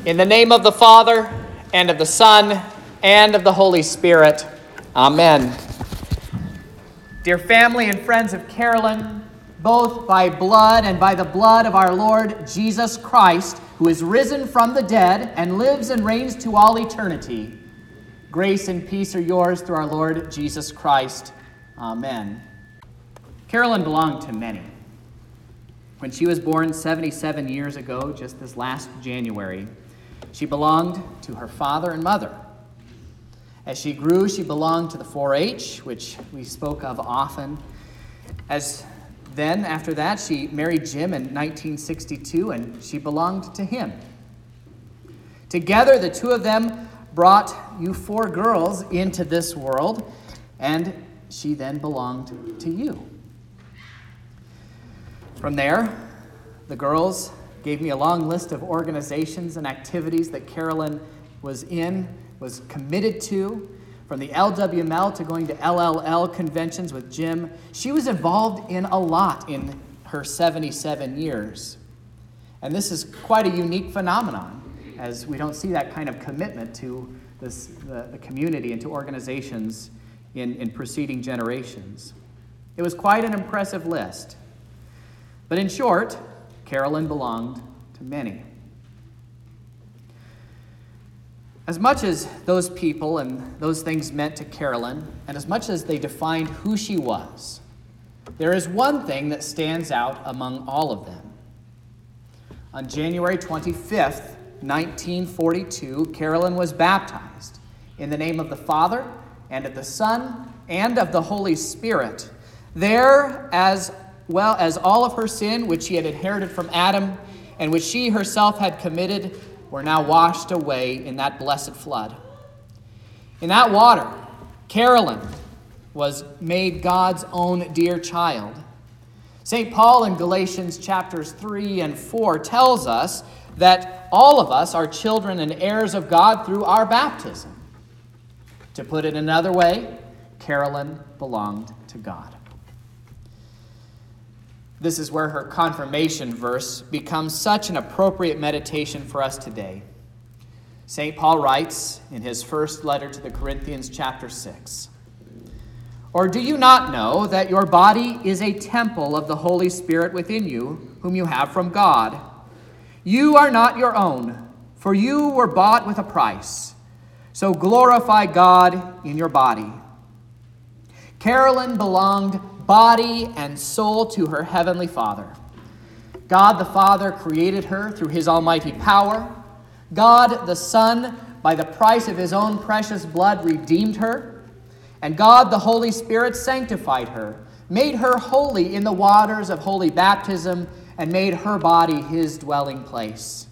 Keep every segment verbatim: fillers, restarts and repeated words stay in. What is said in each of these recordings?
In the name of the Father, and of the Son, and of the Holy Spirit. Amen. Dear family and friends of Carolyn, both by blood and by the blood of our Lord Jesus Christ, who is risen from the dead and lives and reigns to all eternity, grace and peace are yours through our Lord Jesus Christ. Amen. Carolyn belonged to many. When she was born seventy-seven years ago, just this last January, she belonged to her father and mother. As she grew, she belonged to the four H, which we spoke of often. As then, after that, she married Jim in nineteen sixty-two, and she belonged to him. Together, the two of them brought you four girls into this world, and she then belonged to you. From there, the girls gave me a long list of organizations and activities that Carolyn was in, was committed to. From the L W M L to going to L L L conventions with Jim. She was involved in a lot in her seventy-seven years. And this is quite a unique phenomenon, as we don't see that kind of commitment to this, the, the community and to organizations in, in preceding generations. It was quite an impressive list. But in short, Carolyn belonged to many. As much as those people and those things meant to Carolyn, and as much as they defined who she was, there is one thing that stands out among all of them. On January twenty-fifth, nineteen forty-two, Carolyn was baptized in the name of the Father, and of the Son, and of the Holy Spirit. There, as well as all of her sin, which she had inherited from Adam, and which she herself had committed, were now washed away in that blessed flood. In that water, Carolyn was made God's own dear child. Saint Paul in Galatians chapters three and four tells us that all of us are children and heirs of God through our baptism. To put it another way, Carolyn belonged to God. This is where her confirmation verse becomes such an appropriate meditation for us today. Saint Paul writes in his first letter to the Corinthians, chapter six, "Or do you not know that your body is a temple of the Holy Spirit within you, whom you have from God? You are not your own, for you were bought with a price. So glorify God in your body." Carolyn belonged body and soul to her heavenly Father. God the Father created her through his almighty power. God the Son, by the price of his own precious blood, redeemed her. And God the Holy Spirit sanctified her, made her holy in the waters of holy baptism, and made her body his dwelling place.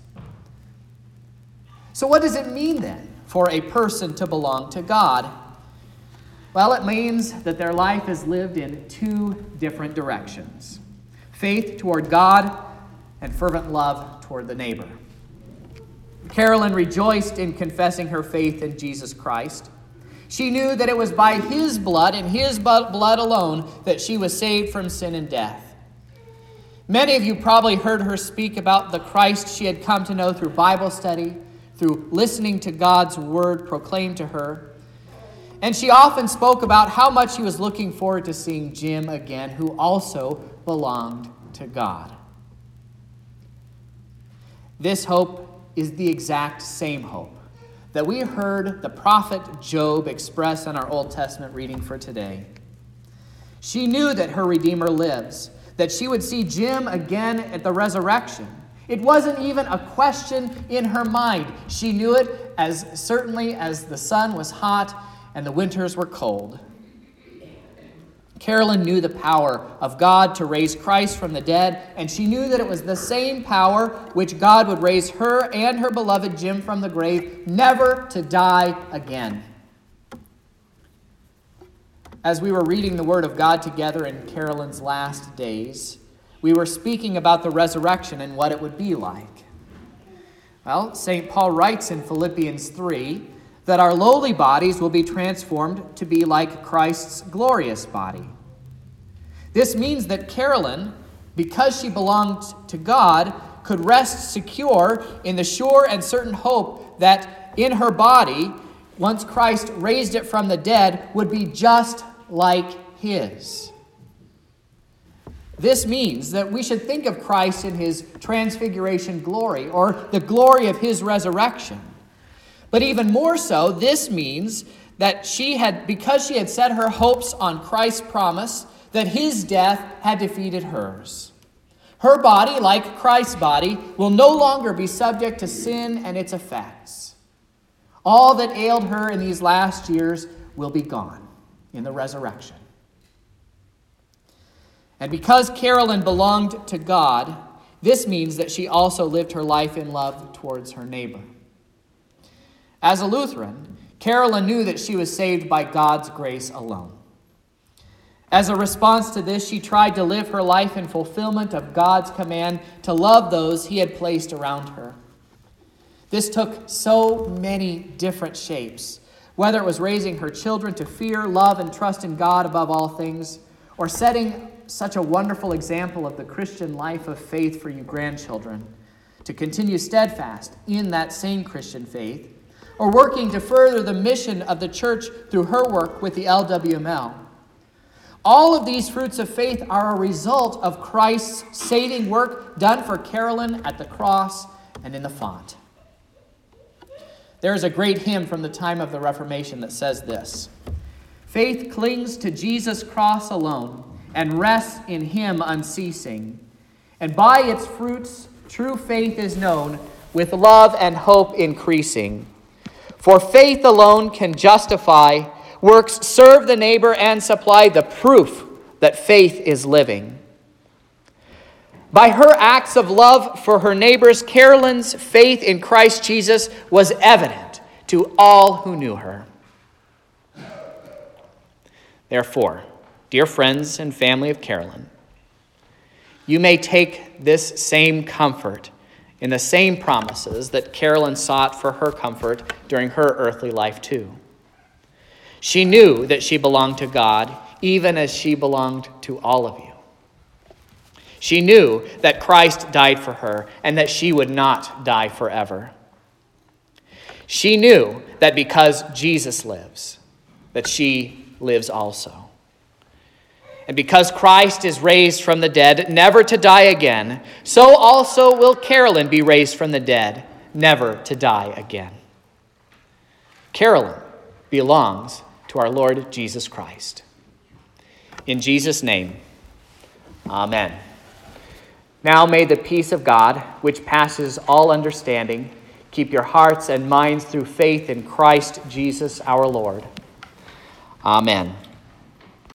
So what does it mean then for a person to belong to God? Well, it means that their life is lived in two different directions: faith toward God and fervent love toward the neighbor. Carolyn rejoiced in confessing her faith in Jesus Christ. She knew that it was by his blood and his blood alone that she was saved from sin and death. Many of you probably heard her speak about the Christ she had come to know through Bible study, through listening to God's word proclaimed to her. And she often spoke about how much she was looking forward to seeing Jim again, who also belonged to God. This hope is the exact same hope that we heard the prophet Job express in our Old Testament reading for today. She knew that her Redeemer lives, that she would see Jim again at the resurrection. It wasn't even a question in her mind. She knew it as certainly as the sun was hot and the winters were cold. Carolyn knew the power of God to raise Christ from the dead, and she knew that it was the same power which God would raise her and her beloved Jim from the grave, never to die again. As we were reading the Word of God together in Carolyn's last days, we were speaking about the resurrection and what it would be like. Well, Saint Paul writes in Philippians three that our lowly bodies will be transformed to be like Christ's glorious body. This means that Carolyn, because she belonged to God, could rest secure in the sure and certain hope that in her body, once Christ raised it from the dead, would be just like his. This means that we should think of Christ in his transfiguration glory, or the glory of his resurrection. But even more so, this means that she had, because she had set her hopes on Christ's promise, that his death had defeated hers. Her body, like Christ's body, will no longer be subject to sin and its effects. All that ailed her in these last years will be gone in the resurrection. And because Carolyn belonged to God, this means that she also lived her life in love towards her neighbor. As a Lutheran, Carolyn knew that she was saved by God's grace alone. As a response to this, she tried to live her life in fulfillment of God's command to love those he had placed around her. This took so many different shapes, whether it was raising her children to fear, love, and trust in God above all things, or setting such a wonderful example of the Christian life of faith for you grandchildren, to continue steadfast in that same Christian faith, or working to further the mission of the church through her work with the L W M L. All of these fruits of faith are a result of Christ's saving work done for Carolyn at the cross and in the font. There is a great hymn from the time of the Reformation that says this: "Faith clings to Jesus' cross alone and rests in him unceasing. And by its fruits true faith is known, with love and hope increasing. For faith alone can justify, works serve the neighbor and supply the proof that faith is living." By her acts of love for her neighbors, Carolyn's faith in Christ Jesus was evident to all who knew her. Therefore, dear friends and family of Carolyn, you may take this same comfort in the same promises that Carolyn sought for her comfort during her earthly life too. She knew that she belonged to God, even as she belonged to all of you. She knew that Christ died for her and that she would not die forever. She knew that because Jesus lives, that she lives also. And because Christ is raised from the dead, never to die again, so also will Carolyn be raised from the dead, never to die again. Carolyn belongs to our Lord Jesus Christ. In Jesus' name, amen. Now may the peace of God, which passes all understanding, keep your hearts and minds through faith in Christ Jesus our Lord. Amen.